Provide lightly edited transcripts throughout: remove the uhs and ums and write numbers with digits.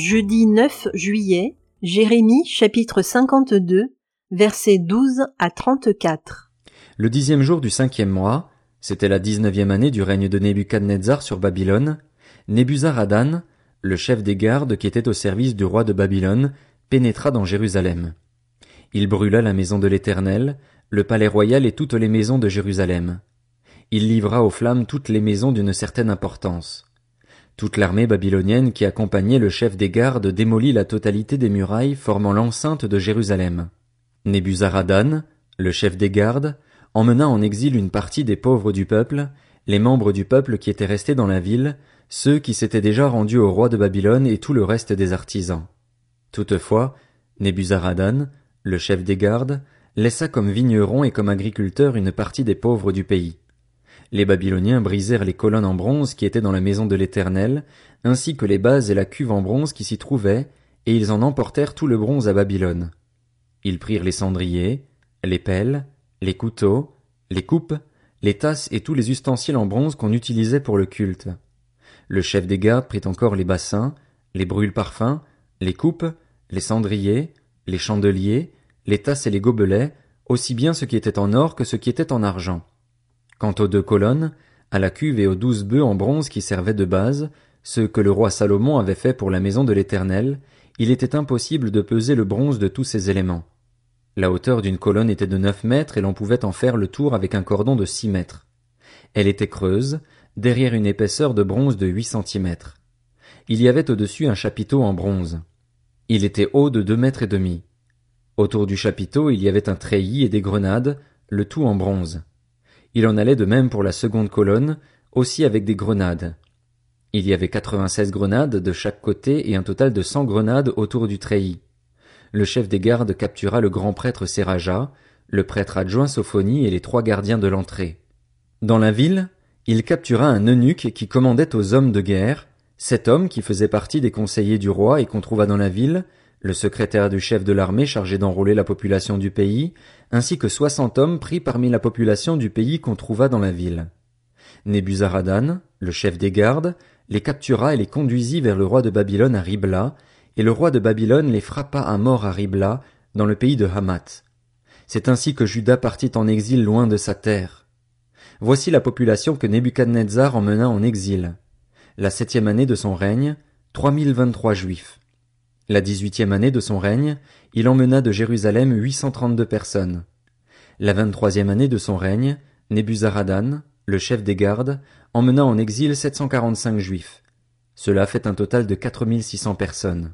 Jeudi 9 juillet, Jérémie chapitre 52, versets 12 à 34. Le 10e jour du 5e mois, c'était la 19e année du règne de Nebuchadnezzar sur Babylone, Nebuzaradan, le chef des gardes qui était au service du roi de Babylone, pénétra dans Jérusalem. Il brûla la maison de l'Éternel, le palais royal et toutes les maisons de Jérusalem. Il livra aux flammes toutes les maisons d'une certaine importance. Toute l'armée babylonienne qui accompagnait le chef des gardes démolit la totalité des murailles formant l'enceinte de Jérusalem. Nebuzaradan, le chef des gardes, emmena en exil une partie des pauvres du peuple, les membres du peuple qui étaient restés dans la ville, ceux qui s'étaient déjà rendus au roi de Babylone et tout le reste des artisans. Toutefois, Nebuzaradan, le chef des gardes, laissa comme vigneron et comme agriculteur une partie des pauvres du pays. Les Babyloniens brisèrent les colonnes en bronze qui étaient dans la maison de l'Éternel, ainsi que les bases et la cuve en bronze qui s'y trouvaient, et ils en emportèrent tout le bronze à Babylone. Ils prirent les cendriers, les pelles, les couteaux, les coupes, les tasses et tous les ustensiles en bronze qu'on utilisait pour le culte. Le chef des gardes prit encore les bassins, les brûle-parfums, les coupes, les cendriers, les chandeliers, les tasses et les gobelets, aussi bien ce qui était en or que ce qui était en argent. Quant aux 2 colonnes, à la cuve et aux 12 bœufs en bronze qui servaient de base, ceux que le roi Salomon avait fait pour la maison de l'Éternel, il était impossible de peser le bronze de tous ces éléments. La hauteur d'une colonne était de 9 mètres et l'on pouvait en faire le tour avec un cordon de 6 mètres. Elle était creuse, derrière une épaisseur de bronze de 8 centimètres. Il y avait au-dessus un chapiteau en bronze. Il était haut de 2 mètres et demi. Autour du chapiteau il y avait un treillis et des grenades, le tout en bronze. Il en allait de même pour la seconde colonne, aussi avec des grenades. Il y avait 96 grenades de chaque côté et un total de 100 grenades autour du treillis. Le chef des gardes captura le grand prêtre Séraja, le prêtre adjoint Sophonie et les 3 gardiens de l'entrée. Dans la ville, il captura un eunuque qui commandait aux hommes de guerre, 7 hommes qui faisaient partie des conseillers du roi et qu'on trouva dans la ville, le secrétaire du chef de l'armée chargé d'enrôler la population du pays, ainsi que 60 hommes pris parmi la population du pays qu'on trouva dans la ville. Nebuzaradan, le chef des gardes, les captura et les conduisit vers le roi de Babylone à Ribla, et le roi de Babylone les frappa à mort à Ribla, dans le pays de Hamath. C'est ainsi que Juda partit en exil loin de sa terre. Voici la population que Nebuchadnezzar emmena en exil. La 7e année de son règne, 3023 Juifs. La 18e année de son règne, il emmena de Jérusalem 832 personnes. La 23e année de son règne, Nebuzaradan, le chef des gardes, emmena en exil 745 Juifs. Cela fait un total de 4600 personnes.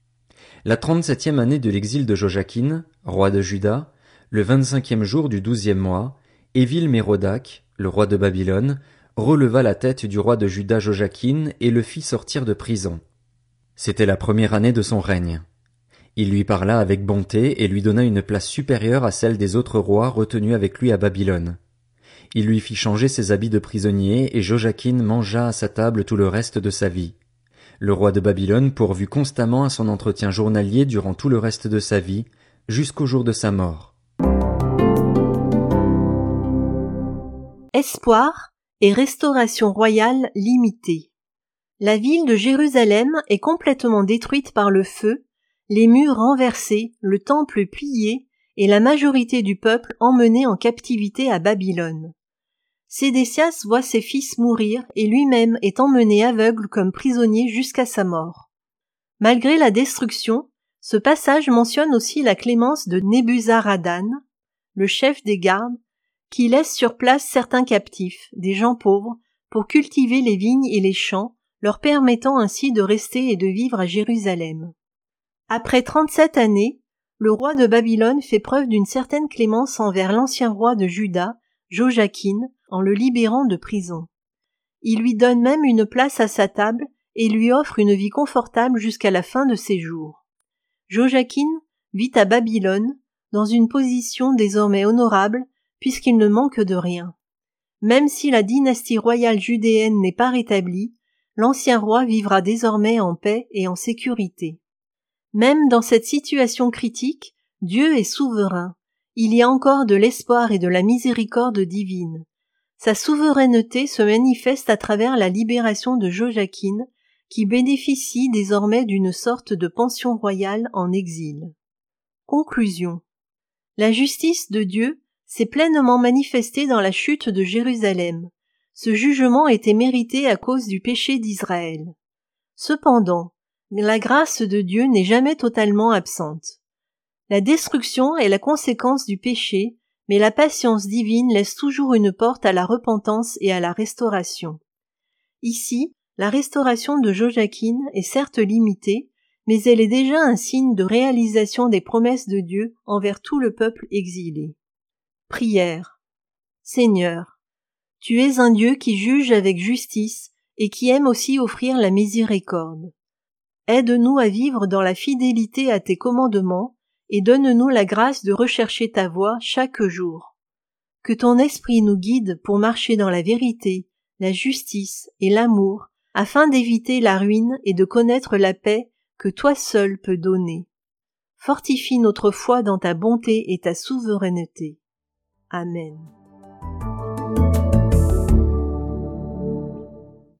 La 37e année de l'exil de Jojakin, roi de Juda, le 25e jour du 12e mois, Évil-Mérodach, le roi de Babylone, releva la tête du roi de Juda Jojakin et le fit sortir de prison. C'était la première année de son règne. Il lui parla avec bonté et lui donna une place supérieure à celle des autres rois retenus avec lui à Babylone. Il lui fit changer ses habits de prisonnier et Jojakin mangea à sa table tout le reste de sa vie. Le roi de Babylone pourvut constamment à son entretien journalier durant tout le reste de sa vie, jusqu'au jour de sa mort. Espoir et restauration royale limitée. La ville de Jérusalem est complètement détruite par le feu, les murs renversés, le temple pillé et la majorité du peuple emmené en captivité à Babylone. Sédécias voit ses fils mourir et lui-même est emmené aveugle comme prisonnier jusqu'à sa mort. Malgré la destruction, ce passage mentionne aussi la clémence de Nebuzaradan, le chef des gardes, qui laisse sur place certains captifs, des gens pauvres, pour cultiver les vignes et les champs, leur permettant ainsi de rester et de vivre à Jérusalem. Après 37 années, le roi de Babylone fait preuve d'une certaine clémence envers l'ancien roi de Juda, Jojakin, en le libérant de prison. Il lui donne même une place à sa table et lui offre une vie confortable jusqu'à la fin de ses jours. Jojakin vit à Babylone, dans une position désormais honorable, puisqu'il ne manque de rien. Même si la dynastie royale judéenne n'est pas rétablie, l'ancien roi vivra désormais en paix et en sécurité. Même dans cette situation critique, Dieu est souverain. Il y a encore de l'espoir et de la miséricorde divine. Sa souveraineté se manifeste à travers la libération de Jojakin, qui bénéficient désormais d'une sorte de pension royale en exil. Conclusion. La justice de Dieu s'est pleinement manifestée dans la chute de Jérusalem. Ce jugement était mérité à cause du péché d'Israël. Cependant, la grâce de Dieu n'est jamais totalement absente. La destruction est la conséquence du péché, mais la patience divine laisse toujours une porte à la repentance et à la restauration. Ici, la restauration de Joachim est certes limitée, mais elle est déjà un signe de réalisation des promesses de Dieu envers tout le peuple exilé. Prière. Seigneur, tu es un Dieu qui juge avec justice et qui aime aussi offrir la miséricorde. Aide-nous à vivre dans la fidélité à tes commandements et donne-nous la grâce de rechercher ta voie chaque jour. Que ton esprit nous guide pour marcher dans la vérité, la justice et l'amour, afin d'éviter la ruine et de connaître la paix que toi seul peux donner. Fortifie notre foi dans ta bonté et ta souveraineté. Amen.